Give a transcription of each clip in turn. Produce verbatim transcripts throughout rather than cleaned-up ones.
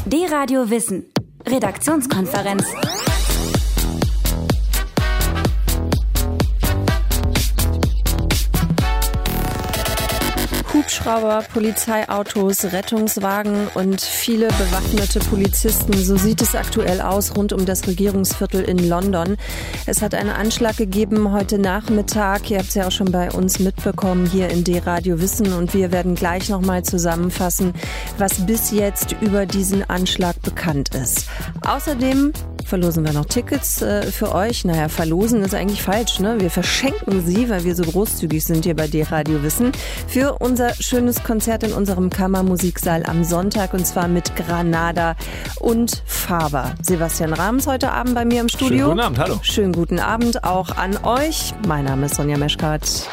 D-Radio Wissen. Redaktionskonferenz. Hubschrauber, Polizeiautos, Rettungswagen und viele bewaffnete Polizisten. So sieht es aktuell aus rund um das Regierungsviertel in London. Es hat einen Anschlag gegeben heute Nachmittag. Ihr habt es ja auch schon bei uns mitbekommen hier in D-Radio Wissen. Und wir werden gleich nochmal zusammenfassen, was bis jetzt über diesen Anschlag bekannt ist. Außerdem verlosen wir noch Tickets äh, für euch. Naja, verlosen ist eigentlich falsch, ne? Wir verschenken sie, weil wir so großzügig sind hier bei D-Radio Wissen, für unser schönes Konzert in unserem Kammermusiksaal am Sonntag, und zwar mit Granada und Faber. Sebastian Rams heute Abend bei mir im Studio. Schönen guten Abend, hallo. Schönen guten Abend auch an euch. Mein Name ist Sonja Meschkat.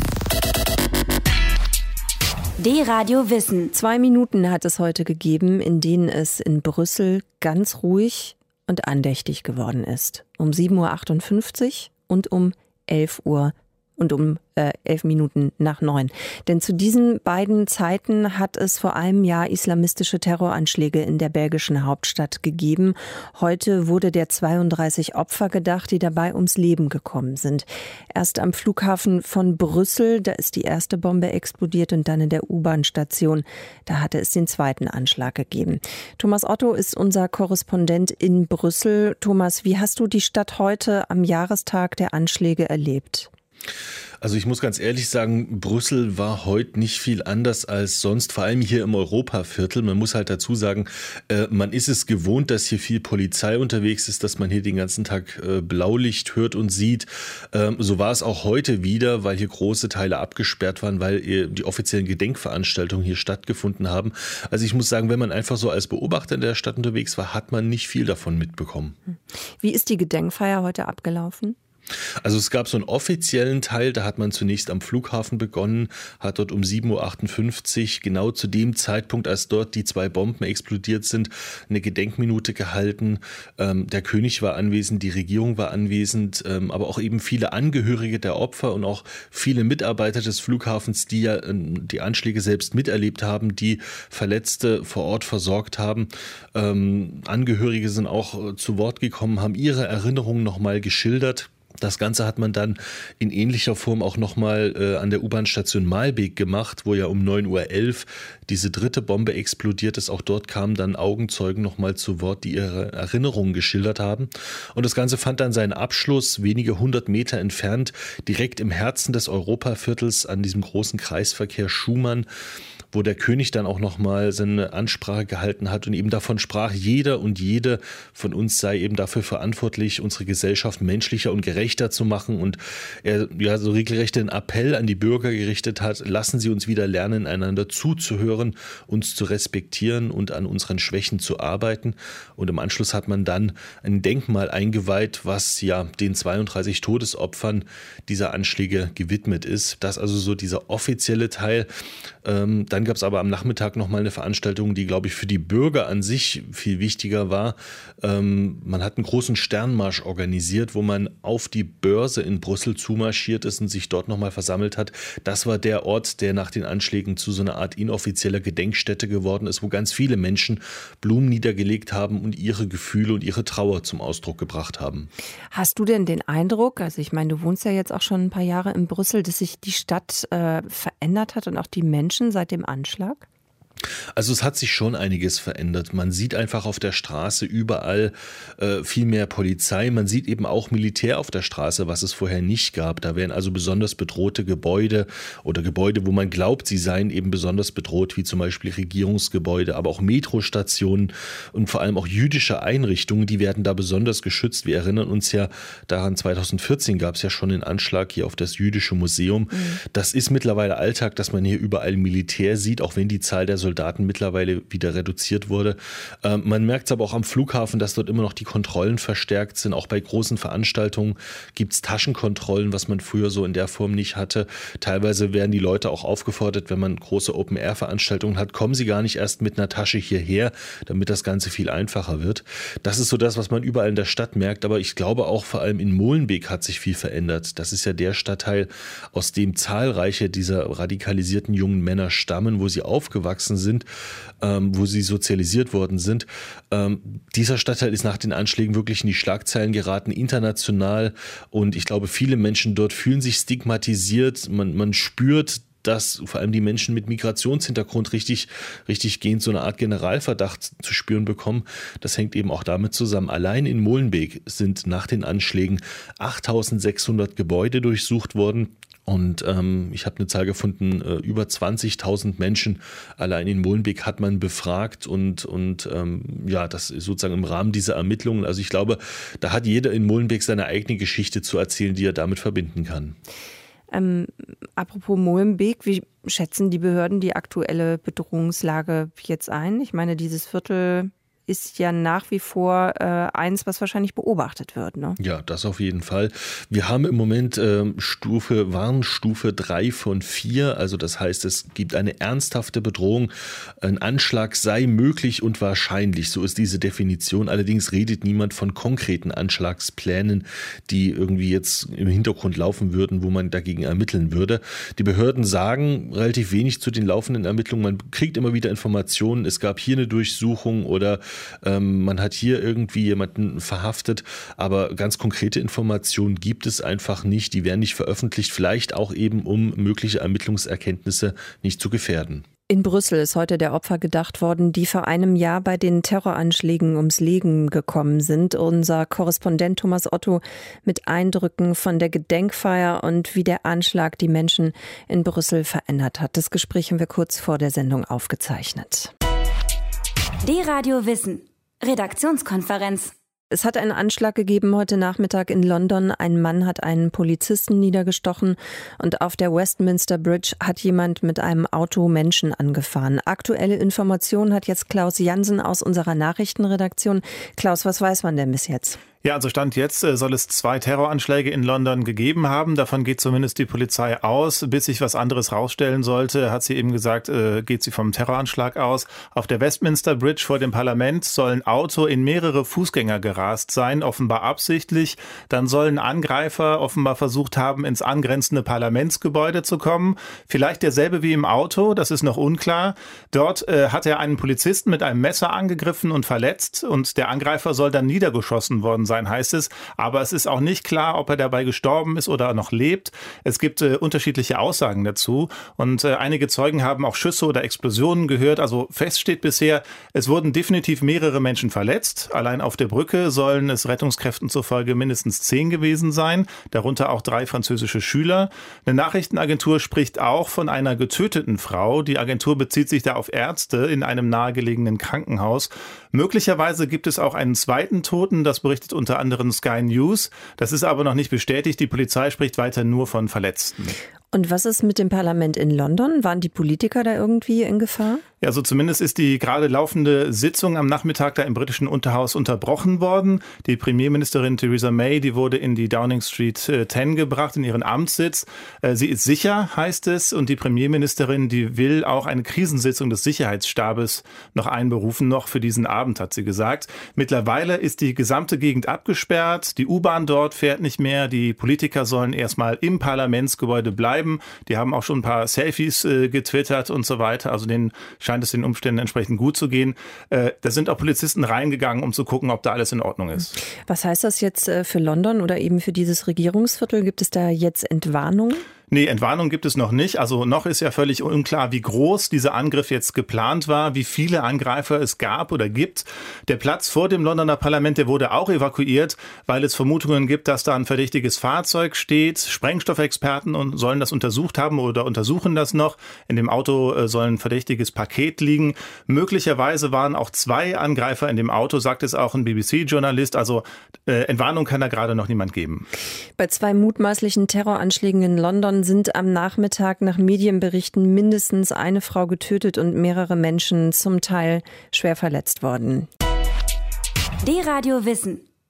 D-Radio Wissen. Zwei Minuten hat es heute gegeben, in denen es in Brüssel ganz ruhig und andächtig geworden ist. Um sieben Uhr achtundfünfzig und um elf Uhr und um äh, elf Minuten nach neun. Denn zu diesen beiden Zeiten hat es vor einem Jahr islamistische Terroranschläge in der belgischen Hauptstadt gegeben. Heute wurde der zweiunddreißig Opfer gedacht, die dabei ums Leben gekommen sind. Erst am Flughafen von Brüssel, da ist die erste Bombe explodiert, und dann in der U-Bahn-Station, da hatte es den zweiten Anschlag gegeben. Thomas Otto ist unser Korrespondent in Brüssel. Thomas, wie hast du die Stadt heute am Jahrestag der Anschläge erlebt? Also ich muss ganz ehrlich sagen, Brüssel war heute nicht viel anders als sonst, vor allem hier im Europaviertel. Man muss halt dazu sagen, äh, man ist es gewohnt, dass hier viel Polizei unterwegs ist, dass man hier den ganzen Tag äh, Blaulicht hört und sieht. Ähm, so war es auch heute wieder, weil hier große Teile abgesperrt waren, weil äh, die offiziellen Gedenkveranstaltungen hier stattgefunden haben. Also ich muss sagen, wenn man einfach so als Beobachter in der Stadt unterwegs war, hat man nicht viel davon mitbekommen. Wie ist die Gedenkfeier heute abgelaufen? Also es gab so einen offiziellen Teil, da hat man zunächst am Flughafen begonnen, hat dort um sieben Uhr achtundfünfzig, genau zu dem Zeitpunkt, als dort die zwei Bomben explodiert sind, eine Gedenkminute gehalten. Ähm, der König war anwesend, die Regierung war anwesend, ähm, aber auch eben viele Angehörige der Opfer und auch viele Mitarbeiter des Flughafens, die ja ähm, die Anschläge selbst miterlebt haben, die Verletzte vor Ort versorgt haben. Ähm, Angehörige sind auch äh, zu Wort gekommen, haben ihre Erinnerungen nochmal geschildert. Das Ganze hat man dann in ähnlicher Form auch nochmal äh, an der U-Bahn-Station Maelbeek gemacht, wo ja um neun Uhr elf diese dritte Bombe explodiert ist. Auch dort kamen dann Augenzeugen nochmal zu Wort, die ihre Erinnerungen geschildert haben. Und das Ganze fand dann seinen Abschluss wenige hundert Meter entfernt, direkt im Herzen des Europaviertels an diesem großen Kreisverkehr Schumann, wo der König dann auch nochmal seine Ansprache gehalten hat und eben davon sprach, jeder und jede von uns sei eben dafür verantwortlich, unsere Gesellschaft menschlicher und gerechter zu machen. Und er ja so regelrecht den Appell an die Bürger gerichtet hat, lassen Sie uns wieder lernen, einander zuzuhören, uns zu respektieren und an unseren Schwächen zu arbeiten. Und im Anschluss hat man dann ein Denkmal eingeweiht, was ja den zweiunddreißig Todesopfern dieser Anschläge gewidmet ist. Das also so dieser offizielle Teil. Ähm, dann gab es aber am Nachmittag nochmal eine Veranstaltung, die, glaube ich, für die Bürger an sich viel wichtiger war. Ähm, man hat einen großen Sternmarsch organisiert, wo man auf die Börse in Brüssel zumarschiert ist und sich dort nochmal versammelt hat. Das war der Ort, der nach den Anschlägen zu so einer Art inoffizieller Gedenkstätte geworden ist, wo ganz viele Menschen Blumen niedergelegt haben und ihre Gefühle und ihre Trauer zum Ausdruck gebracht haben. Hast du denn den Eindruck, also ich meine, du wohnst ja jetzt auch schon ein paar Jahre in Brüssel, dass sich die Stadt äh, verändert hat und auch die Menschen seit dem Anschlag? Also es hat sich schon einiges verändert. Man sieht einfach auf der Straße überall äh, viel mehr Polizei. Man sieht eben auch Militär auf der Straße, was es vorher nicht gab. Da werden also besonders bedrohte Gebäude oder Gebäude, wo man glaubt, sie seien eben besonders bedroht, wie zum Beispiel Regierungsgebäude, aber auch Metrostationen und vor allem auch jüdische Einrichtungen, die werden da besonders geschützt. Wir erinnern uns ja daran, zweitausendvierzehn gab es ja schon den Anschlag hier auf das Jüdische Museum. Mhm. Das ist mittlerweile Alltag, dass man hier überall Militär sieht, auch wenn die Zahl der Soldaten mittlerweile wieder reduziert wurde. Ähm, man merkt es aber auch am Flughafen, dass dort immer noch die Kontrollen verstärkt sind. Auch bei großen Veranstaltungen gibt es Taschenkontrollen, was man früher so in der Form nicht hatte. Teilweise werden die Leute auch aufgefordert, wenn man große Open-Air-Veranstaltungen hat, kommen sie gar nicht erst mit einer Tasche hierher, damit das Ganze viel einfacher wird. Das ist so das, was man überall in der Stadt merkt. Aber ich glaube auch vor allem in Molenbeek hat sich viel verändert. Das ist ja der Stadtteil, aus dem zahlreiche dieser radikalisierten jungen Männer stammen, wo sie aufgewachsen aufgewachsen sind, ähm, wo sie sozialisiert worden sind. Ähm, dieser Stadtteil ist nach den Anschlägen wirklich in die Schlagzeilen geraten, international. Und ich glaube, viele Menschen dort fühlen sich stigmatisiert. Man, man spürt, dass vor allem die Menschen mit Migrationshintergrund richtig, richtig gehend so eine Art Generalverdacht zu spüren bekommen. Das hängt eben auch damit zusammen. Allein in Molenbeek sind nach den Anschlägen achttausendsechshundert Gebäude durchsucht worden. Und ähm, ich habe eine Zahl gefunden, äh, über zwanzigtausend Menschen allein in Molenbeek hat man befragt und, und ähm, ja, das ist sozusagen im Rahmen dieser Ermittlungen. Also ich glaube, da hat jeder in Molenbeek seine eigene Geschichte zu erzählen, die er damit verbinden kann. Ähm, apropos Molenbeek, wie schätzen die Behörden die aktuelle Bedrohungslage jetzt ein? Ich meine, dieses Viertel ist ja nach wie vor äh, eins, was wahrscheinlich beobachtet wird, ne? Ja, das auf jeden Fall. Wir haben im Moment äh, Stufe, Warnstufe drei von vier. Also das heißt, es gibt eine ernsthafte Bedrohung. Ein Anschlag sei möglich und wahrscheinlich. So ist diese Definition. Allerdings redet niemand von konkreten Anschlagsplänen, die irgendwie jetzt im Hintergrund laufen würden, wo man dagegen ermitteln würde. Die Behörden sagen relativ wenig zu den laufenden Ermittlungen. Man kriegt immer wieder Informationen. Es gab hier eine Durchsuchung oder Ähm, man hat hier irgendwie jemanden verhaftet, aber ganz konkrete Informationen gibt es einfach nicht. Die werden nicht veröffentlicht, vielleicht auch eben, um mögliche Ermittlungserkenntnisse nicht zu gefährden. In Brüssel ist heute der Opfer gedacht worden, die vor einem Jahr bei den Terroranschlägen ums Leben gekommen sind. Unser Korrespondent Thomas Otto mit Eindrücken von der Gedenkfeier und wie der Anschlag die Menschen in Brüssel verändert hat. Das Gespräch haben wir kurz vor der Sendung aufgezeichnet. D-Radio Wissen. Redaktionskonferenz. Es hat einen Anschlag gegeben heute Nachmittag in London. Ein Mann hat einen Polizisten niedergestochen und auf der Westminster Bridge hat jemand mit einem Auto Menschen angefahren. Aktuelle Informationen hat jetzt Klaus Jansen aus unserer Nachrichtenredaktion. Klaus, was weiß man denn bis jetzt? Ja, also Stand jetzt soll es zwei Terroranschläge in London gegeben haben. Davon geht zumindest die Polizei aus. Bis sich was anderes rausstellen sollte, hat sie eben gesagt, äh, geht sie vom Terroranschlag aus. Auf der Westminster Bridge vor dem Parlament soll ein Auto in mehrere Fußgänger gerast sein, offenbar absichtlich. Dann sollen Angreifer offenbar versucht haben, ins angrenzende Parlamentsgebäude zu kommen. Vielleicht derselbe wie im Auto, das ist noch unklar. Dort äh, hat er einen Polizisten mit einem Messer angegriffen und verletzt und der Angreifer soll dann niedergeschossen worden sein, heißt es. Aber es ist auch nicht klar, ob er dabei gestorben ist oder noch lebt. Es gibt äh, unterschiedliche Aussagen dazu und äh, einige Zeugen haben auch Schüsse oder Explosionen gehört. Also fest steht bisher, es wurden definitiv mehrere Menschen verletzt. Allein auf der Brücke sollen es Rettungskräften zufolge mindestens zehn gewesen sein, darunter auch drei französische Schüler. Eine Nachrichtenagentur spricht auch von einer getöteten Frau. Die Agentur bezieht sich da auf Ärzte in einem nahegelegenen Krankenhaus. Möglicherweise gibt es auch einen zweiten Toten, das berichtet unter anderem Sky News. Das ist aber noch nicht bestätigt. Die Polizei spricht weiter nur von Verletzten. Und was ist mit dem Parlament in London? Waren die Politiker da irgendwie in Gefahr? Ja, so zumindest ist die gerade laufende Sitzung am Nachmittag da im britischen Unterhaus unterbrochen worden. Die Premierministerin Theresa May, die wurde in die Downing Street zehn gebracht, in ihren Amtssitz. Sie ist sicher, heißt es. Und die Premierministerin, die will auch eine Krisensitzung des Sicherheitsstabes noch einberufen, noch für diesen Abend, hat sie gesagt. Mittlerweile ist die gesamte Gegend abgesperrt. Die U-Bahn dort fährt nicht mehr. Die Politiker sollen erstmal im Parlamentsgebäude bleiben. Die haben auch schon ein paar Selfies äh, getwittert und so weiter. Also denen scheint es den Umständen entsprechend gut zu gehen. Äh, da sind auch Polizisten reingegangen, um zu gucken, ob da alles in Ordnung ist. Was heißt das jetzt äh, für London oder eben für dieses Regierungsviertel? Gibt es da jetzt Entwarnungen? Nee, Entwarnung gibt es noch nicht. Also noch ist ja völlig unklar, wie groß dieser Angriff jetzt geplant war, wie viele Angreifer es gab oder gibt. Der Platz vor dem Londoner Parlament, der wurde auch evakuiert, weil es Vermutungen gibt, dass da ein verdächtiges Fahrzeug steht. Sprengstoffexperten sollen das untersucht haben oder untersuchen das noch. In dem Auto soll ein verdächtiges Paket liegen. Möglicherweise waren auch zwei Angreifer in dem Auto, sagt es auch ein B B C-Journalist. Also äh, Entwarnung kann da gerade noch niemand geben. Bei zwei mutmaßlichen Terroranschlägen in London sind am Nachmittag nach Medienberichten mindestens eine Frau getötet und mehrere Menschen zum Teil schwer verletzt worden. D-Radio Wissen.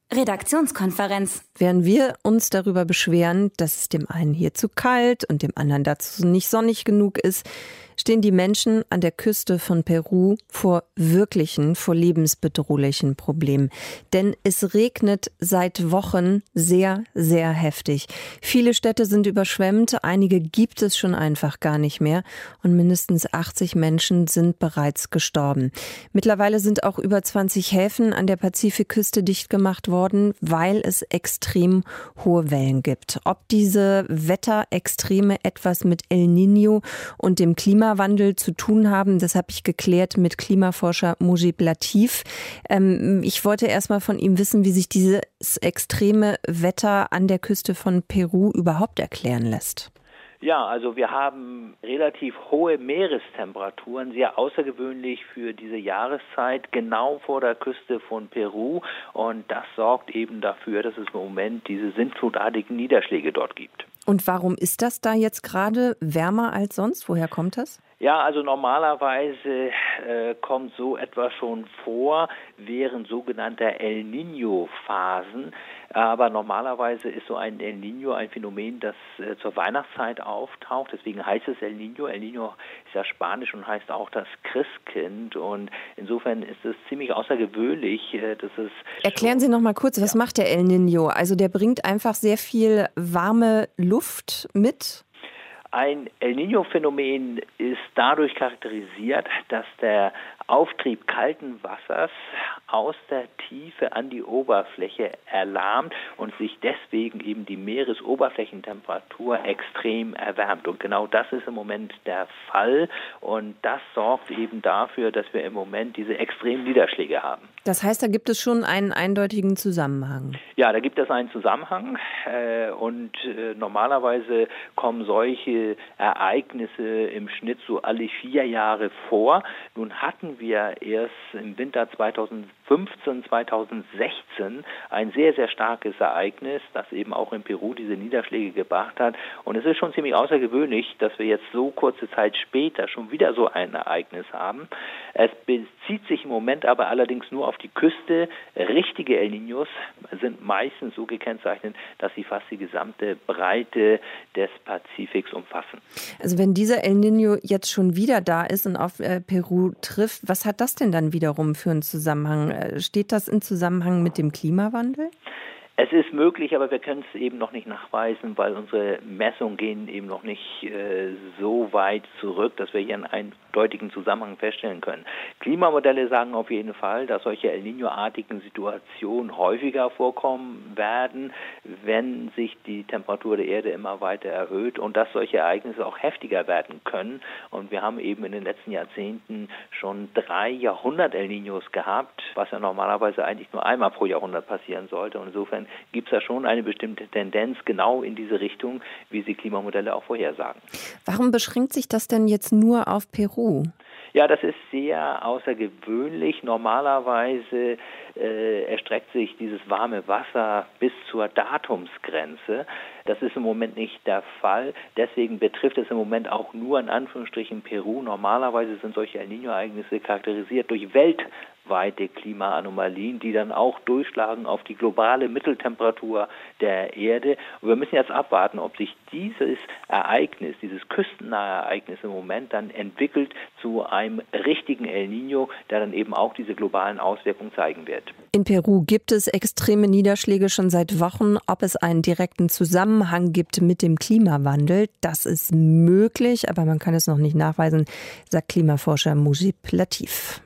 Redaktionskonferenz. Während wir uns darüber beschweren, dass es dem einen hier zu kalt und dem anderen dazu nicht sonnig genug ist, stehen die Menschen an der Küste von Peru vor wirklichen, vor lebensbedrohlichen Problemen. Denn es regnet seit Wochen sehr, sehr heftig. Viele Städte sind überschwemmt, einige gibt es schon einfach gar nicht mehr und mindestens achtzig Menschen sind bereits gestorben. Mittlerweile sind auch über zwanzig Häfen an der Pazifikküste dicht gemacht worden, weil es extrem hohe Wellen gibt. Ob diese Wetterextreme etwas mit El Niño und dem Klima Klimawandel zu tun haben. Das habe ich geklärt mit Klimaforscher Mujib Latif. Ähm, ich wollte erst mal von ihm wissen, wie sich dieses extreme Wetter an der Küste von Peru überhaupt erklären lässt. Ja, also wir haben relativ hohe Meerestemperaturen, sehr außergewöhnlich für diese Jahreszeit, genau vor der Küste von Peru. Und das sorgt eben dafür, dass es im Moment diese sintflutartigen Niederschläge dort gibt. Und warum ist das da jetzt gerade wärmer als sonst? Woher kommt das? Ja, also normalerweise äh, kommt so etwas schon vor während sogenannter El Niño-Phasen. Aber normalerweise ist so ein El Niño ein Phänomen, das äh, zur Weihnachtszeit auftaucht. Deswegen heißt es El Niño. El Niño ist ja Spanisch und heißt auch das Christkind. Und insofern ist es ziemlich außergewöhnlich, äh, dass es... Erklären Sie noch mal kurz, was ja. macht der El Niño? Also der bringt einfach sehr viel warme Luft mit? Ein El Niño-Phänomen ist dadurch charakterisiert, dass der Auftrieb kalten Wassers aus der Tiefe an die Oberfläche erlahmt und sich deswegen eben die Meeresoberflächentemperatur extrem erwärmt. Und genau das ist im Moment der Fall und das sorgt eben dafür, dass wir im Moment diese extremen Niederschläge haben. Das heißt, da gibt es schon einen eindeutigen Zusammenhang? Ja, da gibt es einen Zusammenhang äh, und äh, normalerweise kommen solche Ereignisse im Schnitt so alle vier Jahre vor. Nun hatten wir erst im Winter zweitausendfünfzehn, zweitausendsechzehn ein sehr, sehr starkes Ereignis, das eben auch in Peru diese Niederschläge gebracht hat. Und es ist schon ziemlich außergewöhnlich, dass wir jetzt so kurze Zeit später schon wieder so ein Ereignis haben. Es bezieht sich im Moment aber allerdings nur auf die Küste. Richtige El Niños sind meistens so gekennzeichnet, dass sie fast die gesamte Breite des Pazifiks umfassen. Also wenn dieser El Niño jetzt schon wieder da ist und auf äh, Peru trifft, was hat das denn dann wiederum für einen Zusammenhang? Steht das in Zusammenhang mit dem Klimawandel? Es ist möglich, aber wir können es eben noch nicht nachweisen, weil unsere Messungen gehen eben noch nicht äh, so weit zurück, dass wir hier einen eindeutigen Zusammenhang feststellen können. Klimamodelle sagen auf jeden Fall, dass solche El Niño-artigen Situationen häufiger vorkommen werden, wenn sich die Temperatur der Erde immer weiter erhöht und dass solche Ereignisse auch heftiger werden können. Und wir haben eben in den letzten Jahrzehnten schon drei Jahrhundert-El Niños gehabt, was ja normalerweise eigentlich nur einmal pro Jahrhundert passieren sollte. Und insofern gibt es da schon eine bestimmte Tendenz genau in diese Richtung, wie sie Klimamodelle auch vorhersagen. Warum beschränkt sich das denn jetzt nur auf Peru? Ja, das ist sehr außergewöhnlich. Normalerweise äh, erstreckt sich dieses warme Wasser bis zur Datumsgrenze. Das ist im Moment nicht der Fall. Deswegen betrifft es im Moment auch nur in Anführungsstrichen Peru. Normalerweise sind solche El Niño-Ereignisse charakterisiert durch weltweite Klimaanomalien, die dann auch durchschlagen auf die globale Mitteltemperatur der Erde. Und wir müssen jetzt abwarten, ob sich dieses Ereignis, dieses küstennahe Ereignis im Moment dann entwickelt zu einem richtigen El Niño, der dann eben auch diese globalen Auswirkungen zeigen wird. In Peru gibt es extreme Niederschläge schon seit Wochen. Ob es einen direkten Zusammenhang gibt mit dem Klimawandel, das ist möglich, aber man kann es noch nicht nachweisen, sagt Klimaforscher Mujib Latif.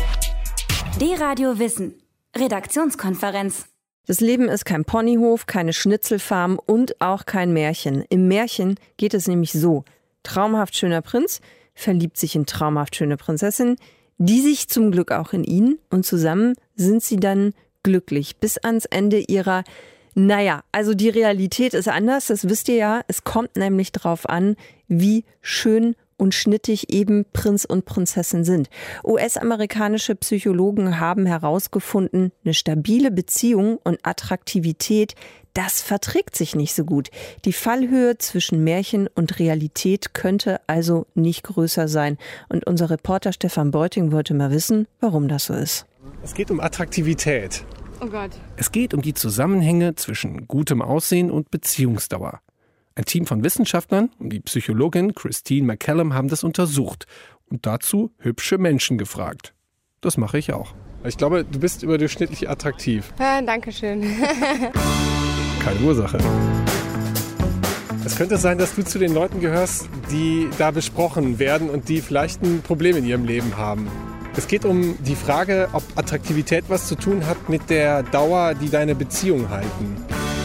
D-Radio Wissen. Redaktionskonferenz. Das Leben ist kein Ponyhof, keine Schnitzelfarm und auch kein Märchen. Im Märchen geht es nämlich so. Traumhaft schöner Prinz verliebt sich in traumhaft schöne Prinzessin, die sich zum Glück auch in ihn und zusammen sind sie dann glücklich bis ans Ende ihrer, naja, also die Realität ist anders, das wisst ihr ja. Es kommt nämlich drauf an, wie schön und schnittig eben Prinz und Prinzessin sind. U S-amerikanische Psychologen haben herausgefunden, eine stabile Beziehung und Attraktivität, das verträgt sich nicht so gut. Die Fallhöhe zwischen Märchen und Realität könnte also nicht größer sein. Und unser Reporter Stefan Beuting wollte mal wissen, warum das so ist. Es geht um Attraktivität. Oh Gott. Es geht um die Zusammenhänge zwischen gutem Aussehen und Beziehungsdauer. Ein Team von Wissenschaftlern und die Psychologin Christine McCallum haben das untersucht und dazu hübsche Menschen gefragt. Das mache ich auch. Ich glaube, du bist überdurchschnittlich attraktiv. Ja, danke schön. Keine Ursache. Es könnte sein, dass du zu den Leuten gehörst, die da besprochen werden und die vielleicht ein Problem in ihrem Leben haben. Es geht um die Frage, ob Attraktivität was zu tun hat mit der Dauer, die deine Beziehungen halten.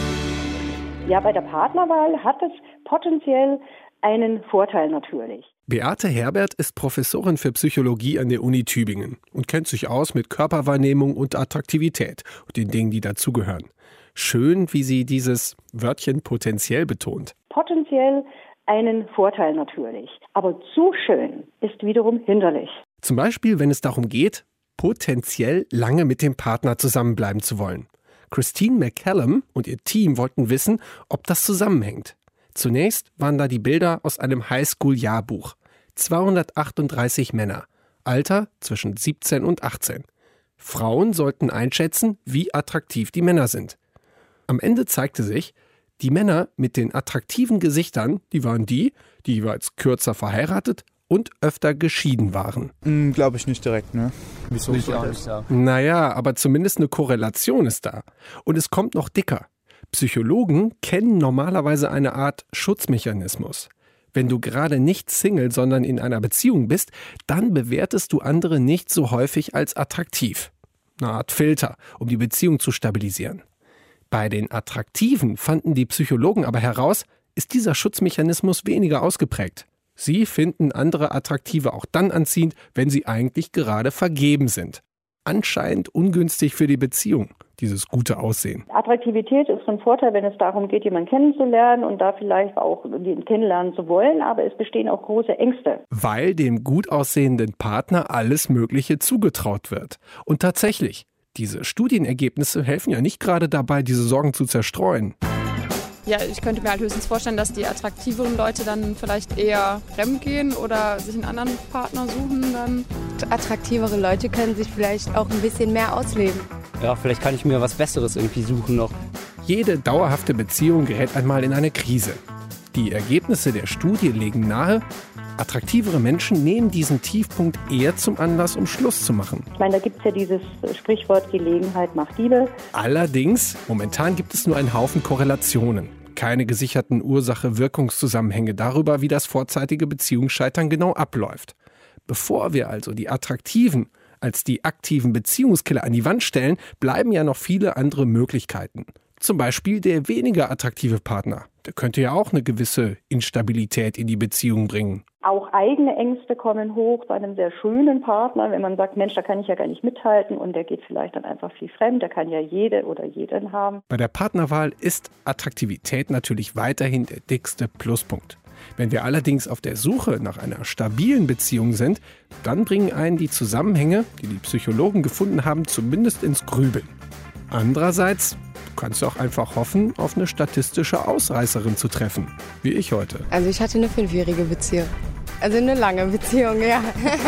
Ja, bei der Partnerwahl hat es potenziell einen Vorteil natürlich. Beate Herbert ist Professorin für Psychologie an der Uni Tübingen und kennt sich aus mit Körperwahrnehmung und Attraktivität und den Dingen, die dazugehören. Schön, wie sie dieses Wörtchen potenziell betont. Potenziell einen Vorteil natürlich, aber zu schön ist wiederum hinderlich. Zum Beispiel, wenn es darum geht, potenziell lange mit dem Partner zusammenbleiben zu wollen. Christine McCallum und ihr Team wollten wissen, ob das zusammenhängt. Zunächst waren da die Bilder aus einem Highschool-Jahrbuch. zweihundertachtunddreißig Männer, Alter zwischen siebzehn und achtzehn. Frauen sollten einschätzen, wie attraktiv die Männer sind. Am Ende zeigte sich, die Männer mit den attraktiven Gesichtern, die waren die, die jeweils kürzer verheiratet und öfter geschieden waren. Mm, Glaube ich nicht direkt, ne? Wieso nicht auch nicht da? Naja, aber zumindest eine Korrelation ist da. Und es kommt noch dicker. Psychologen kennen normalerweise eine Art Schutzmechanismus. Wenn du gerade nicht Single, sondern in einer Beziehung bist, dann bewertest du andere nicht so häufig als attraktiv. Eine Art Filter, um die Beziehung zu stabilisieren. Bei den Attraktiven fanden die Psychologen aber heraus, ist dieser Schutzmechanismus weniger ausgeprägt. Sie finden andere Attraktive auch dann anziehend, wenn sie eigentlich gerade vergeben sind. Anscheinend ungünstig für die Beziehung, dieses gute Aussehen. Attraktivität ist von Vorteil, wenn es darum geht, jemanden kennenzulernen und da vielleicht auch den kennenlernen zu wollen, aber es bestehen auch große Ängste. Weil dem gut aussehenden Partner alles Mögliche zugetraut wird. Und tatsächlich, diese Studienergebnisse helfen ja nicht gerade dabei, diese Sorgen zu zerstreuen. Ja, ich könnte mir halt höchstens vorstellen, dass die attraktiveren Leute dann vielleicht eher fremd gehen oder sich einen anderen Partner suchen dann. Attraktivere Leute können sich vielleicht auch ein bisschen mehr ausleben. Ja, vielleicht kann ich mir was Besseres irgendwie suchen noch. Jede dauerhafte Beziehung gerät einmal in eine Krise. Die Ergebnisse der Studie legen nahe, attraktivere Menschen nehmen diesen Tiefpunkt eher zum Anlass, um Schluss zu machen. Ich meine, da gibt es ja dieses Sprichwort, Gelegenheit macht Liebe. Allerdings, momentan gibt es nur einen Haufen Korrelationen. Keine gesicherten Ursache-Wirkungszusammenhänge darüber, wie das vorzeitige Beziehungsscheitern genau abläuft. Bevor wir also die Attraktiven als die aktiven Beziehungskiller an die Wand stellen, bleiben ja noch viele andere Möglichkeiten. Zum Beispiel der weniger attraktive Partner. Der könnte ja auch eine gewisse Instabilität in die Beziehung bringen. Auch eigene Ängste kommen hoch bei einem sehr schönen Partner, wenn man sagt, Mensch, da kann ich ja gar nicht mithalten und der geht vielleicht dann einfach viel fremd, der kann ja jede oder jeden haben. Bei der Partnerwahl ist Attraktivität natürlich weiterhin der dickste Pluspunkt. Wenn wir allerdings auf der Suche nach einer stabilen Beziehung sind, dann bringen einen die Zusammenhänge, die die Psychologen gefunden haben, zumindest ins Grübeln. Andererseits kannst du auch einfach hoffen, auf eine statistische Ausreißerin zu treffen, wie ich heute. Also ich hatte eine fünfjährige Beziehung. Also eine lange Beziehung, ja.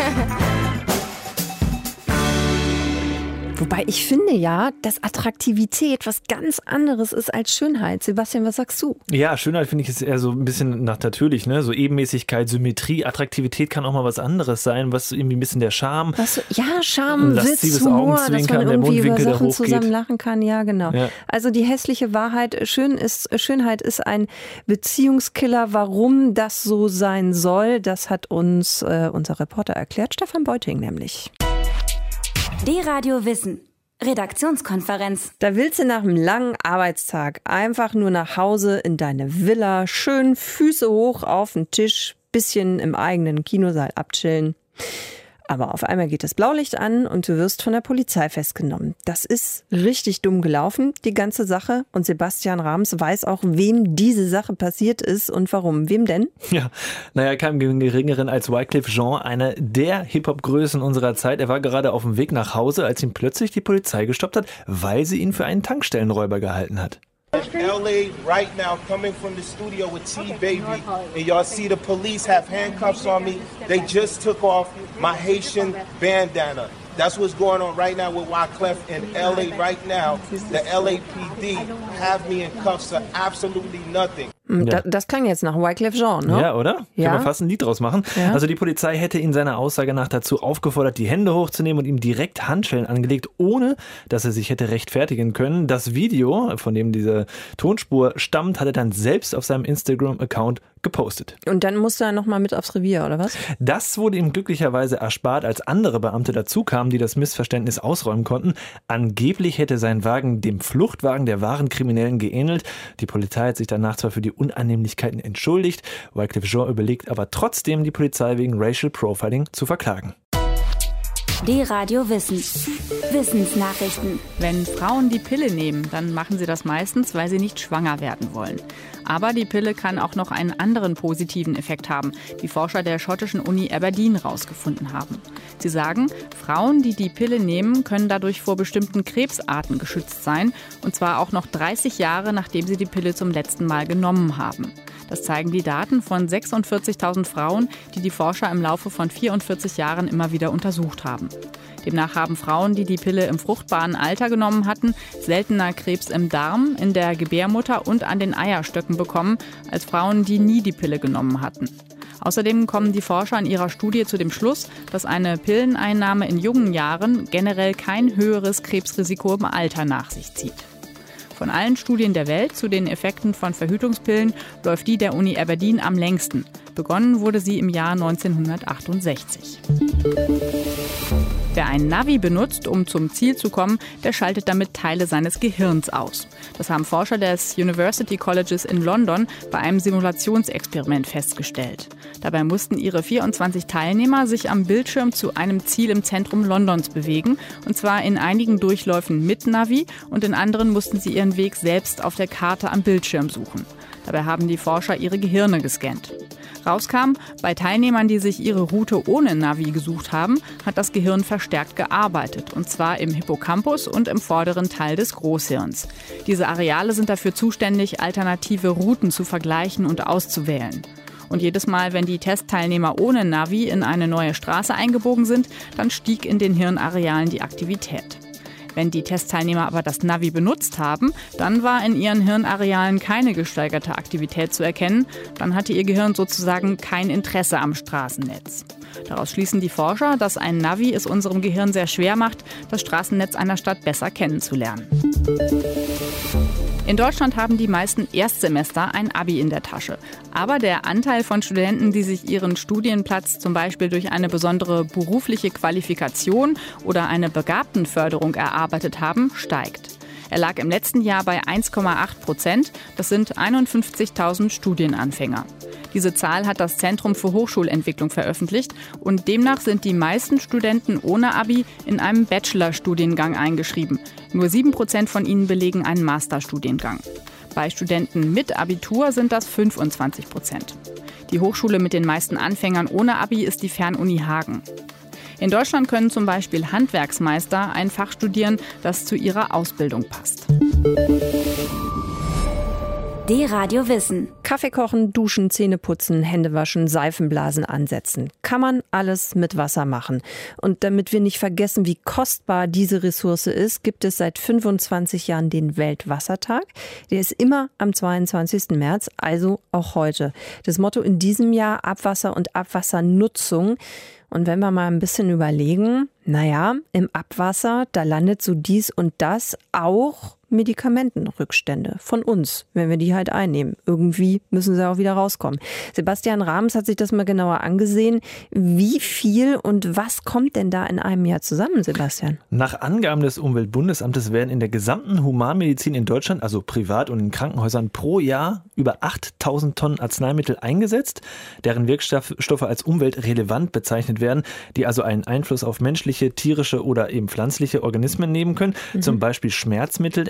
Wobei ich finde ja, dass Attraktivität was ganz anderes ist als Schönheit. Sebastian, was sagst du? Ja, Schönheit finde ich ist eher so ein bisschen nach natürlich, ne? So Ebenmäßigkeit, Symmetrie, Attraktivität kann auch mal was anderes sein, was irgendwie ein bisschen der Charme. Was, ja, Charme, Witz, Humor, dass man irgendwie über Sachen zusammen lachen kann. Ja, genau. Ja. Also die hässliche Wahrheit, schön ist, Schönheit ist ein Beziehungskiller. Warum das so sein soll, das hat uns äh, unser Reporter erklärt, Stefan Beuting nämlich. D-Radio Wissen. Redaktionskonferenz. Da willst du nach einem langen Arbeitstag einfach nur nach Hause in deine Villa, schön Füße hoch auf den Tisch, bisschen im eigenen Kinosaal abchillen. Aber auf einmal geht das Blaulicht an und du wirst von der Polizei festgenommen. Das ist richtig dumm gelaufen, die ganze Sache. Und Sebastian Rams weiß auch, wem diese Sache passiert ist und warum. Wem denn? Ja, naja, keinem geringeren als Wyclef Jean, einer der Hip-Hop-Größen unserer Zeit. Er war gerade auf dem Weg nach Hause, als ihn plötzlich die Polizei gestoppt hat, weil sie ihn für einen Tankstellenräuber gehalten hat. L A right now, coming from the studio with T-Baby, and y'all see the police have handcuffs on me. They just took off my Haitian bandana. That's what's going on right now with Wyclef in L A right now. The L A P D have me in cuffs for absolutely nothing. Ja. Das klang jetzt nach Wyclef Jean, ne? Ja, oder? Ja. Kann man fast ein Lied draus machen. Ja. Also die Polizei hätte ihn seiner Aussage nach dazu aufgefordert, die Hände hochzunehmen und ihm direkt Handschellen angelegt, ohne dass er sich hätte rechtfertigen können. Das Video, von dem diese Tonspur stammt, hat er dann selbst auf seinem Instagram-Account gepostet. Und dann musste er nochmal mit aufs Revier, oder was? Das wurde ihm glücklicherweise erspart, als andere Beamte dazukamen, die das Missverständnis ausräumen konnten. Angeblich hätte sein Wagen dem Fluchtwagen der wahren Kriminellen geähnelt. Die Polizei hat sich danach zwar für die Unannehmlichkeiten entschuldigt. Wyclef Jean überlegt aber trotzdem, die Polizei wegen Racial Profiling zu verklagen. D-Radio Wissen. Wissensnachrichten. Wenn Frauen die Pille nehmen, dann machen sie das meistens, weil sie nicht schwanger werden wollen. Aber die Pille kann auch noch einen anderen positiven Effekt haben, wie Forscher der schottischen Uni Aberdeen herausgefunden haben. Sie sagen, Frauen, die die Pille nehmen, können dadurch vor bestimmten Krebsarten geschützt sein, und zwar auch noch dreißig Jahre, nachdem sie die Pille zum letzten Mal genommen haben. Das zeigen die Daten von sechsundvierzigtausend Frauen, die die Forscher im Laufe von vierundvierzig Jahren immer wieder untersucht haben. Demnach haben Frauen, die die Pille im fruchtbaren Alter genommen hatten, seltener Krebs im Darm, in der Gebärmutter und an den Eierstöcken bekommen, als Frauen, die nie die Pille genommen hatten. Außerdem kommen die Forscher in ihrer Studie zu dem Schluss, dass eine Pilleneinnahme in jungen Jahren generell kein höheres Krebsrisiko im Alter nach sich zieht. Von allen Studien der Welt zu den Effekten von Verhütungspillen läuft die der Uni Aberdeen am längsten. Begonnen wurde sie im Jahr neunzehnhundertachtundsechzig. Wer ein Navi benutzt, um zum Ziel zu kommen, der schaltet damit Teile seines Gehirns aus. Das haben Forscher des University Colleges in London bei einem Simulationsexperiment festgestellt. Dabei mussten ihre vierundzwanzig Teilnehmer sich am Bildschirm zu einem Ziel im Zentrum Londons bewegen, und zwar in einigen Durchläufen mit Navi und in anderen mussten sie ihren Weg selbst auf der Karte am Bildschirm suchen. Dabei haben die Forscher ihre Gehirne gescannt. Rauskam, bei Teilnehmern, die sich ihre Route ohne Navi gesucht haben, hat das Gehirn verstärkt gearbeitet, und zwar im Hippocampus und im vorderen Teil des Großhirns. Diese Areale sind dafür zuständig, alternative Routen zu vergleichen und auszuwählen. Und jedes Mal, wenn die Testteilnehmer ohne Navi in eine neue Straße eingebogen sind, dann stieg in den Hirnarealen die Aktivität. Wenn die Testteilnehmer aber das Navi benutzt haben, dann war in ihren Hirnarealen keine gesteigerte Aktivität zu erkennen. Dann hatte ihr Gehirn sozusagen kein Interesse am Straßennetz. Daraus schließen die Forscher, dass ein Navi es unserem Gehirn sehr schwer macht, das Straßennetz einer Stadt besser kennenzulernen. In Deutschland haben die meisten Erstsemester ein Abi in der Tasche. Aber der Anteil von Studenten, die sich ihren Studienplatz zum Beispiel durch eine besondere berufliche Qualifikation oder eine Begabtenförderung erarbeitet haben, steigt. Er lag im letzten Jahr bei eins Komma acht Prozent. Das sind einundfünfzigtausend Studienanfänger. Diese Zahl hat das Zentrum für Hochschulentwicklung veröffentlicht und demnach sind die meisten Studenten ohne Abi in einem Bachelorstudiengang eingeschrieben. Nur sieben Prozent von ihnen belegen einen Masterstudiengang. Bei Studenten mit Abitur sind das fünfundzwanzig Prozent. Die Hochschule mit den meisten Anfängern ohne Abi ist die Fernuni Hagen. In Deutschland können zum Beispiel Handwerksmeister ein Fach studieren, das zu ihrer Ausbildung passt. D-Radio Wissen. Kaffee kochen, duschen, Zähne putzen, Hände waschen, Seifenblasen ansetzen. Kann man alles mit Wasser machen. Und damit wir nicht vergessen, wie kostbar diese Ressource ist, gibt es seit fünfundzwanzig Jahren den Weltwassertag. Der ist immer am zweiundzwanzigsten März, also auch heute. Das Motto in diesem Jahr: Abwasser und Abwassernutzung. Und wenn wir mal ein bisschen überlegen, naja, im Abwasser, da landet so dies und das, auch Medikamentenrückstände von uns, wenn wir die halt einnehmen. Irgendwie müssen sie auch wieder rauskommen. Sebastian Rahms hat sich das mal genauer angesehen. Wie viel und was kommt denn da in einem Jahr zusammen, Sebastian? Nach Angaben des Umweltbundesamtes werden in der gesamten Humanmedizin in Deutschland, also privat und in Krankenhäusern, pro Jahr über achttausend Tonnen Arzneimittel eingesetzt, deren Wirkstoffe als umweltrelevant bezeichnet werden, die also einen Einfluss auf menschliche, tierische oder eben pflanzliche Organismen nehmen können, mhm. zum Beispiel Schmerzmittel,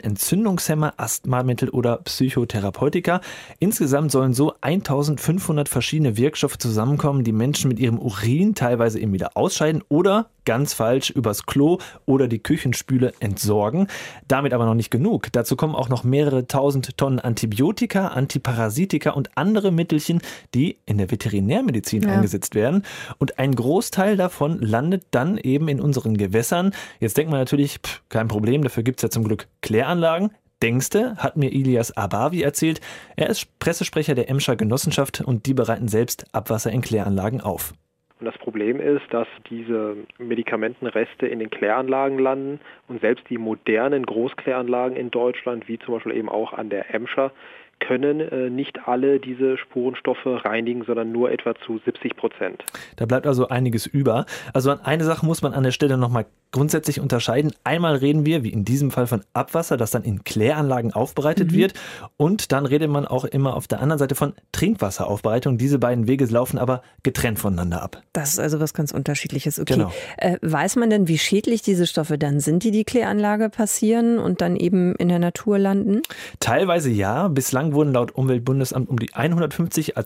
Entzündungshemmer, Asthmamittel oder Psychotherapeutika. Insgesamt sollen so eintausendfünfhundert verschiedene Wirkstoffe zusammenkommen, die Menschen mit ihrem Urin teilweise eben wieder ausscheiden oder ganz falsch übers Klo oder die Küchenspüle entsorgen. Damit aber noch nicht genug. Dazu kommen auch noch mehrere tausend Tonnen Antibiotika, Antiparasitika und andere Mittelchen, die in der Veterinärmedizin ja. eingesetzt werden. Und ein Großteil davon landet dann eben in unseren Gewässern. Jetzt denkt man natürlich, pff, kein Problem, dafür gibt es ja zum Glück Kläranlagen. Denkste, hat mir Ilyas Abavi erzählt. Er ist Pressesprecher der Emscher Genossenschaft und die bereiten selbst Abwasser in Kläranlagen auf. Und das Problem ist, dass diese Medikamentenreste in den Kläranlagen landen und selbst die modernen Großkläranlagen in Deutschland, wie zum Beispiel eben auch an der Emscher, können äh, nicht alle diese Spurenstoffe reinigen, sondern nur etwa zu siebzig Prozent. Da bleibt also einiges über. Also an eine Sache muss man an der Stelle nochmal grundsätzlich unterscheiden. Einmal reden wir, wie in diesem Fall, von Abwasser, das dann in Kläranlagen aufbereitet mhm. wird. Und dann redet man auch immer auf der anderen Seite von Trinkwasseraufbereitung. Diese beiden Wege laufen aber getrennt voneinander ab. Das ist also was ganz Unterschiedliches. Okay. Genau. Äh, weiß man denn, wie schädlich diese Stoffe dann sind, die die Kläranlage passieren und dann eben in der Natur landen? Teilweise ja. Bislang wurden laut Umweltbundesamt um die hundertfünfzig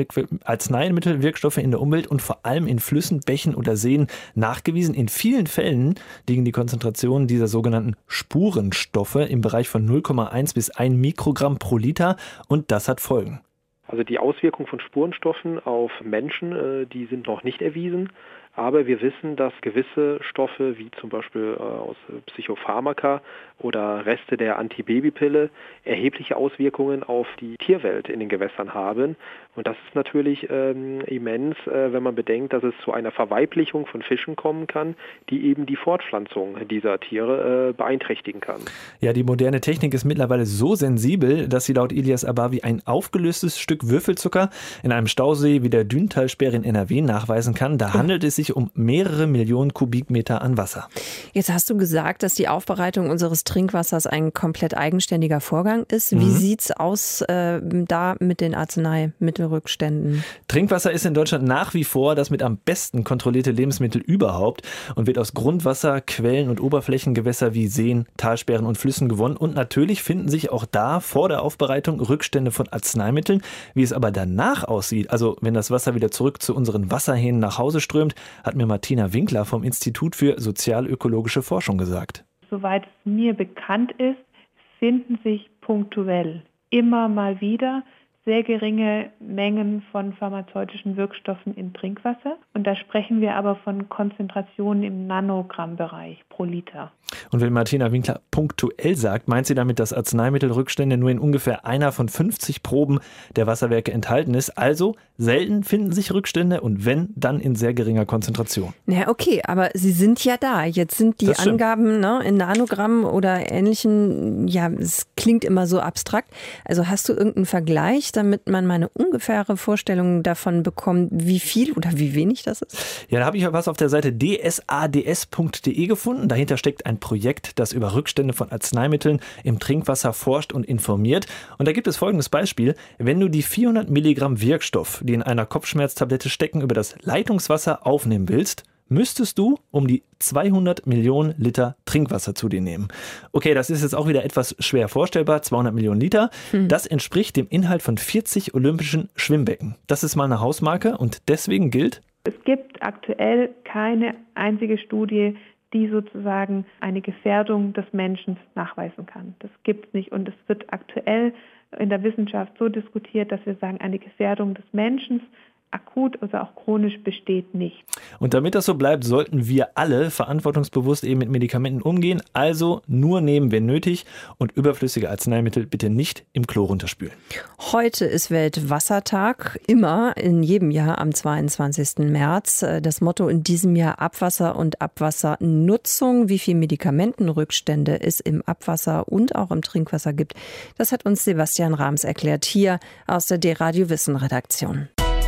Arzneimittelwirkstoffe in der Umwelt und vor allem in Flüssen, Bächen oder Seen nachgewiesen. In vielen Fällen liegen die Konzentrationen dieser sogenannten Spurenstoffe im Bereich von null Komma eins bis ein Mikrogramm pro Liter und das hat Folgen. Also die Auswirkungen von Spurenstoffen auf Menschen, die sind noch nicht erwiesen. Aber wir wissen, dass gewisse Stoffe, wie zum Beispiel äh, aus Psychopharmaka oder Reste der Antibabypille, erhebliche Auswirkungen auf die Tierwelt in den Gewässern haben. Und das ist natürlich ähm, immens, äh, wenn man bedenkt, dass es zu einer Verweiblichung von Fischen kommen kann, die eben die Fortpflanzung dieser Tiere äh, beeinträchtigen kann. Ja, die moderne Technik ist mittlerweile so sensibel, dass sie laut Ilyas Abavi ein aufgelöstes Stück Würfelzucker in einem Stausee wie der Düntalsperre in N R W nachweisen kann. Da handelt es sich um mehrere Millionen Kubikmeter an Wasser. Jetzt hast du gesagt, dass die Aufbereitung unseres Trinkwassers ein komplett eigenständiger Vorgang ist. Wie mhm. sieht's aus äh, da mit den Arzneimittelrückständen? Trinkwasser ist in Deutschland nach wie vor das mit am besten kontrollierte Lebensmittel überhaupt und wird aus Grundwasser, Quellen und Oberflächengewässer wie Seen, Talsperren und Flüssen gewonnen. Und natürlich finden sich auch da vor der Aufbereitung Rückstände von Arzneimitteln. Wie es aber danach aussieht, also wenn das Wasser wieder zurück zu unseren Wasserhähnen nach Hause strömt, hat mir Martina Winkler vom Institut für sozialökologische Forschung gesagt. Soweit es mir bekannt ist, finden sich punktuell immer mal wieder sehr geringe Mengen von pharmazeutischen Wirkstoffen in Trinkwasser. Und da sprechen wir aber von Konzentrationen im Nanogrammbereich pro Liter. Und wenn Martina Winkler punktuell sagt, meint sie damit, dass Arzneimittelrückstände nur in ungefähr einer von fünfzig Proben der Wasserwerke enthalten ist. Also selten finden sich Rückstände und wenn, dann in sehr geringer Konzentration. Ja, okay, aber sie sind ja da. Jetzt sind die Angaben ne, in Nanogramm oder ähnlichen, ja, es klingt immer so abstrakt. Also hast du irgendeinen Vergleich, damit man mal eine ungefähre Vorstellung davon bekommt, wie viel oder wie wenig das ist? Ja, da habe ich was auf der Seite d s a d s punkt d e gefunden. Dahinter steckt ein Projekt, das über Rückstände von Arzneimitteln im Trinkwasser forscht und informiert. Und da gibt es folgendes Beispiel. Wenn du die vierhundert Milligramm Wirkstoff, die in einer Kopfschmerztablette stecken, über das Leitungswasser aufnehmen willst, müsstest du um die zweihundert Millionen Liter Trinkwasser zu dir nehmen. Okay, das ist jetzt auch wieder etwas schwer vorstellbar, zweihundert Millionen Liter. Hm. Das entspricht dem Inhalt von vierzig olympischen Schwimmbecken. Das ist mal eine Hausmarke und deswegen gilt: Es gibt aktuell keine einzige Studie, die sozusagen eine Gefährdung des Menschen nachweisen kann. Das gibt es nicht und es wird aktuell in der Wissenschaft so diskutiert, dass wir sagen, eine Gefährdung des Menschen akut oder auch chronisch besteht nicht. Und damit das so bleibt, sollten wir alle verantwortungsbewusst eben mit Medikamenten umgehen, also nur nehmen, wenn nötig und überflüssige Arzneimittel bitte nicht im Klo runterspülen. Heute ist Weltwassertag, immer in jedem Jahr am zweiundzwanzigsten März. Das Motto in diesem Jahr: Abwasser und Abwassernutzung. Wie viel Medikamentenrückstände es im Abwasser und auch im Trinkwasser gibt, das hat uns Sebastian Rahms erklärt, hier aus der D-Radio Wissen Redaktion.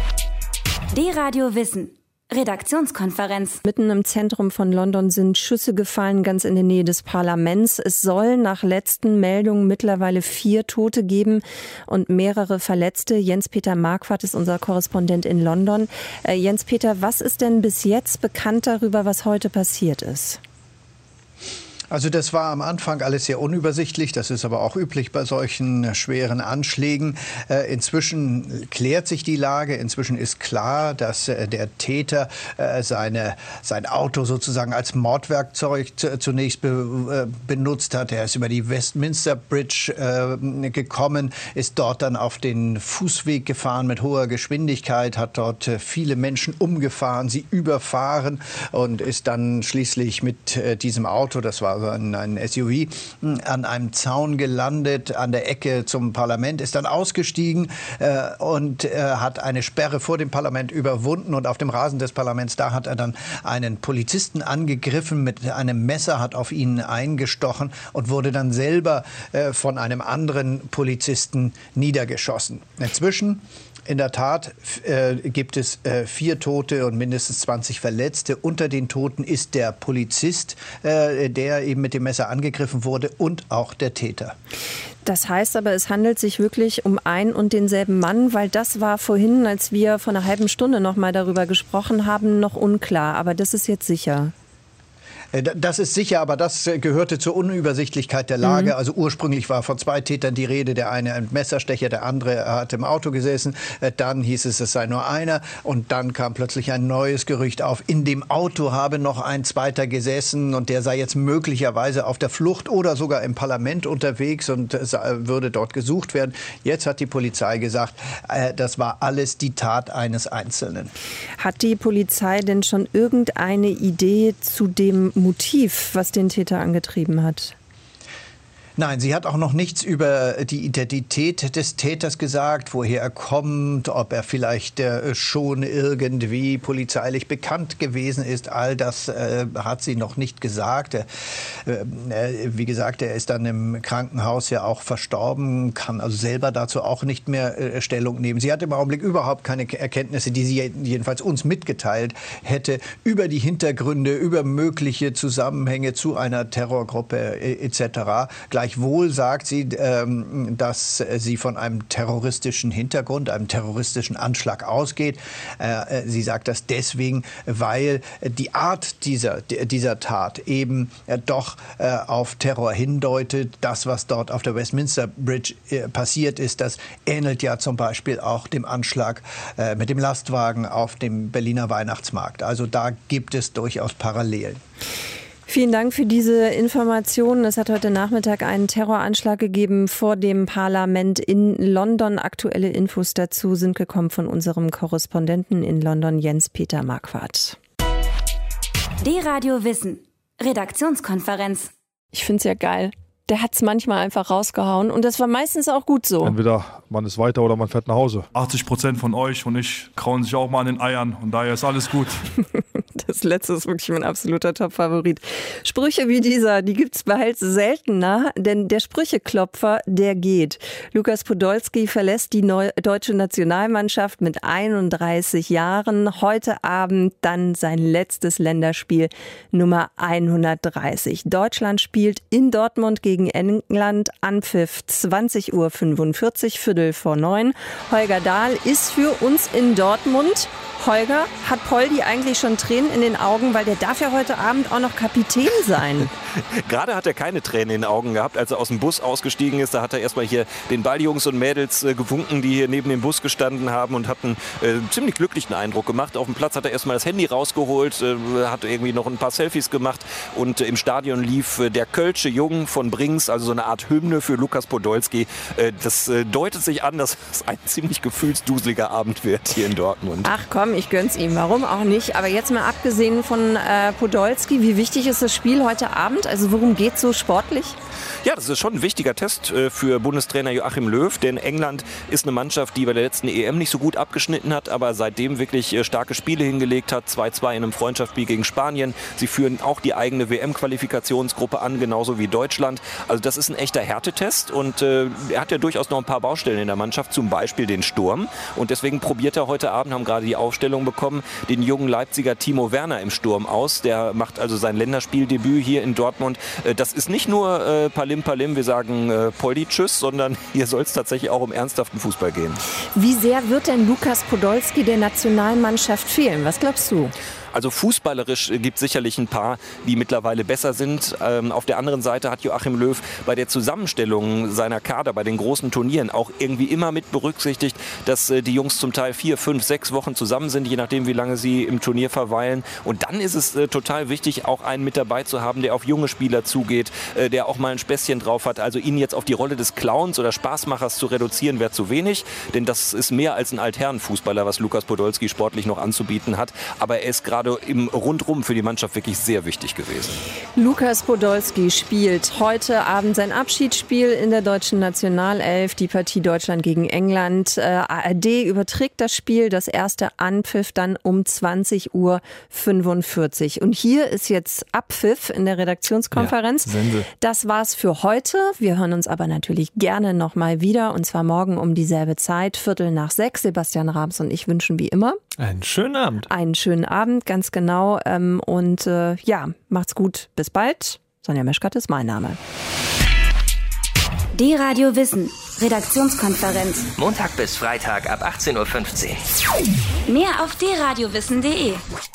D-Radio Wissen. Redaktionskonferenz. Mitten im Zentrum von London sind Schüsse gefallen, ganz in der Nähe des Parlaments. Es soll nach letzten Meldungen mittlerweile vier Tote geben und mehrere Verletzte. Jens-Peter Marquardt ist unser Korrespondent in London. Äh, Jens-Peter, was ist denn bis jetzt bekannt darüber, was heute passiert ist? Also das war am Anfang alles sehr unübersichtlich. Das ist aber auch üblich bei solchen schweren Anschlägen. Äh, inzwischen klärt sich die Lage. Inzwischen ist klar, dass äh, der Täter äh, seine, sein Auto sozusagen als Mordwerkzeug zunächst be, äh, benutzt hat. Er ist über die Westminster Bridge äh, gekommen, ist dort dann auf den Fußweg gefahren mit hoher Geschwindigkeit, hat dort äh, viele Menschen umgefahren, sie überfahren und ist dann schließlich mit äh, diesem Auto, das war also ein, ein S U V, an einem Zaun gelandet, an der Ecke zum Parlament, ist dann ausgestiegen äh, und äh, hat eine Sperre vor dem Parlament überwunden. Und auf dem Rasen des Parlaments, da hat er dann einen Polizisten angegriffen mit einem Messer, hat auf ihn eingestochen und wurde dann selber äh, von einem anderen Polizisten niedergeschossen. Inzwischen in der Tat äh, gibt es äh, vier Tote und mindestens zwanzig Verletzte. Unter den Toten ist der Polizist, äh, der eben mit dem Messer angegriffen wurde, und auch der Täter. Das heißt aber, es handelt sich wirklich um ein und denselben Mann, weil das war vorhin, als wir vor einer halben Stunde noch mal darüber gesprochen haben, noch unklar. Aber das ist jetzt sicher. Das ist sicher, aber das gehörte zur Unübersichtlichkeit der Lage. Mhm. Also ursprünglich war von zwei Tätern die Rede. Der eine ein Messerstecher, der andere hat im Auto gesessen. Dann hieß es, es sei nur einer. Und dann kam plötzlich ein neues Gerücht auf. In dem Auto habe noch ein zweiter gesessen und der sei jetzt möglicherweise auf der Flucht oder sogar im Parlament unterwegs und würde dort gesucht werden. Jetzt hat die Polizei gesagt, das war alles die Tat eines Einzelnen. Hat die Polizei denn schon irgendeine Idee zu dem Motiv, was den Täter angetrieben hat? Nein, sie hat auch noch nichts über die Identität des Täters gesagt, woher er kommt, ob er vielleicht äh, schon irgendwie polizeilich bekannt gewesen ist. All das äh, hat sie noch nicht gesagt. Er, äh, wie gesagt, er ist dann im Krankenhaus ja auch verstorben, kann also selber dazu auch nicht mehr äh, Stellung nehmen. Sie hat im Augenblick überhaupt keine Erkenntnisse, die sie jedenfalls uns mitgeteilt hätte, über die Hintergründe, über mögliche Zusammenhänge zu einer Terrorgruppe äh, et cetera. Gleichwohl sagt sie, dass sie von einem terroristischen Hintergrund, einem terroristischen Anschlag ausgeht. Sie sagt das deswegen, weil die Art dieser, dieser Tat eben doch auf Terror hindeutet. Das, was dort auf der Westminster Bridge passiert ist, das ähnelt ja zum Beispiel auch dem Anschlag mit dem Lastwagen auf dem Berliner Weihnachtsmarkt. Also da gibt es durchaus Parallelen. Vielen Dank für diese Informationen. Es hat heute Nachmittag einen Terroranschlag gegeben vor dem Parlament in London. Aktuelle Infos dazu sind gekommen von unserem Korrespondenten in London, Jens-Peter Marquardt. D-Radio Wissen. Redaktionskonferenz. Ich finde es ja geil. Der hat es manchmal einfach rausgehauen und das war meistens auch gut so. Entweder man ist weiter oder man fährt nach Hause. achtzig Prozent von euch und ich krauen sich auch mal an den Eiern und daher ist alles gut. Das letzte ist wirklich mein absoluter Top-Favorit. Sprüche wie dieser, die gibt's bald seltener, denn der Sprücheklopfer, der geht. Lukas Podolski verlässt die neu- deutsche Nationalmannschaft mit einunddreißig Jahren. Heute Abend dann sein letztes Länderspiel, Nummer hundertdreißig. Deutschland spielt in Dortmund gegen England, Anpfiff zwanzig Uhr fünfundvierzig, Viertel vor neun. Holger Dahl ist für uns in Dortmund. Holger, hat Poldi eigentlich schon Tränen in den Augen, weil der darf ja heute Abend auch noch Kapitän sein. Gerade hat er keine Tränen in den Augen gehabt, als er aus dem Bus ausgestiegen ist. Da hat er erstmal hier den Balljungs und Mädels äh, gewunken, die hier neben dem Bus gestanden haben und hat einen äh, ziemlich glücklichen Eindruck gemacht. Auf dem Platz hat er erstmal das Handy rausgeholt, äh, hat irgendwie noch ein paar Selfies gemacht und äh, im Stadion lief äh, der Kölsche Jung von Brings, also so eine Art Hymne für Lukas Podolski. Äh, das äh, deutet sich an, dass es ein ziemlich gefühlsduseliger Abend wird hier in Dortmund. Ach komm, ich gönn's ihm. Warum auch nicht? Aber jetzt mal abgesehen von äh, Podolski, wie wichtig ist das Spiel heute Abend? Also worum geht's so sportlich? Ja, das ist schon ein wichtiger Test äh, für Bundestrainer Joachim Löw, denn England ist eine Mannschaft, die bei der letzten E M nicht so gut abgeschnitten hat, aber seitdem wirklich äh, starke Spiele hingelegt hat. zwei zwei in einem Freundschaftsspiel gegen Spanien. Sie führen auch die eigene W M-Qualifikationsgruppe an, genauso wie Deutschland. Also das ist ein echter Härtetest und äh, er hat ja durchaus noch ein paar Baustellen in der Mannschaft, zum Beispiel den Sturm. Und deswegen probiert er heute Abend, haben gerade die Aufstellung bekommen, den jungen Leipziger Timo Werner im Sturm aus. Der macht also sein Länderspieldebüt hier in Dortmund. Äh, das ist nicht nur äh, Palim Palim, wir sagen äh, Poldi tschüss, sondern hier soll es tatsächlich auch um ernsthaften Fußball gehen. Wie sehr wird denn Lukas Podolski der Nationalmannschaft fehlen? Was glaubst du? Also fußballerisch gibt es sicherlich ein paar, die mittlerweile besser sind. Ähm, auf der anderen Seite hat Joachim Löw bei der Zusammenstellung seiner Kader bei den großen Turnieren auch irgendwie immer mit berücksichtigt, dass äh, die Jungs zum Teil vier, fünf, sechs Wochen zusammen sind, je nachdem, wie lange sie im Turnier verweilen. Und dann ist es äh, total wichtig, auch einen mit dabei zu haben, der auf junge Spieler zugeht, äh, der auch mal ein Späßchen drauf hat. Also ihn jetzt auf die Rolle des Clowns oder Spaßmachers zu reduzieren, wäre zu wenig. Denn das ist mehr als ein Altherrenfußballer, was Lukas Podolski sportlich noch anzubieten hat. Aber er ist gerade im Rundrum für die Mannschaft wirklich sehr wichtig gewesen. Lukas Podolski spielt heute Abend sein Abschiedsspiel in der deutschen Nationalelf, die Partie Deutschland gegen England. Äh, A R D überträgt das Spiel, das erste Anpfiff dann um zwanzig Uhr fünfundvierzig. Und hier ist jetzt Abpfiff in der Redaktionskonferenz. Ja, das war's für heute. Wir hören uns aber natürlich gerne nochmal wieder, und zwar morgen um dieselbe Zeit, Viertel nach sechs. Sebastian Rams und ich wünschen wie immer einen schönen Abend. Einen schönen Abend, ganz genau. Und äh, ja, macht's gut. Bis bald. Sonja Meschkat ist mein Name. D-Radio Wissen, Redaktionskonferenz. Montag bis Freitag ab achtzehn Uhr fünfzehn. Mehr auf d radio wissen punkt de.